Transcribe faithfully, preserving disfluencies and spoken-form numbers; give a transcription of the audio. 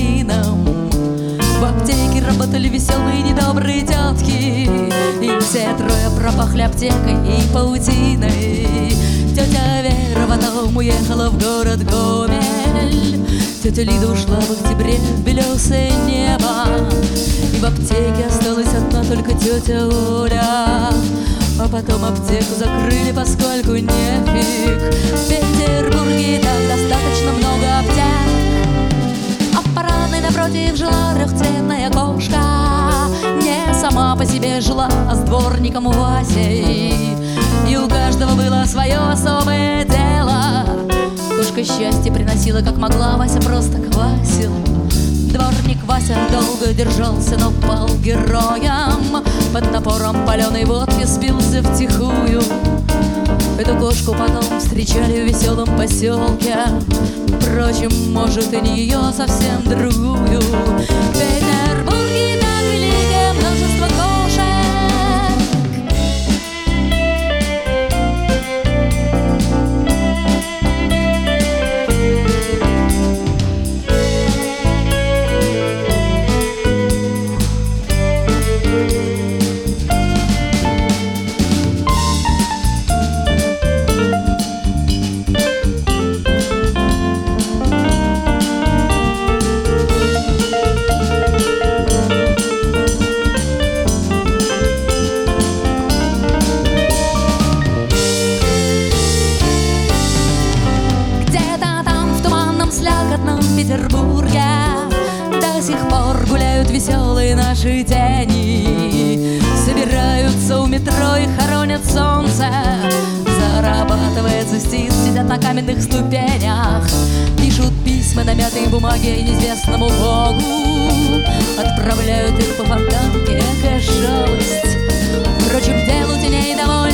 магазином. В аптеке работали веселые недобрые тетки, и все трое пропахли аптекой и паутиной. Тетя Вера потом уехала в город Гомель, тетя Лида ушла в октябре в белесое небо, и в аптеке осталась одна только тетя Оля. А потом аптеку закрыли, поскольку нефиг. В Петербурге и так достаточно много аптек. А в парадной напротив жила трехцветная кошка. Не сама по себе жила, а с дворником Васей. И у каждого было свое особое дело. Кошка счастье приносила, как могла, Вася просто квасил. Дворник Вася долго держался, но пал героем. Под напором паленой водки спился втихую. Эту кошку потом встречали в веселом поселке. Впрочем, может, и не ее, совсем другую. В Петербурге так великое множество кошек. В Петербурге до сих пор гуляют веселые наши тени. Собираются у метро и хоронят солнце. Зарабатывает цистит, сидят на каменных ступенях. Пишут письма на мятой бумаге неизвестному богу. Отправляют их по фонтанке, экая жалость. Впрочем, делу теней довольно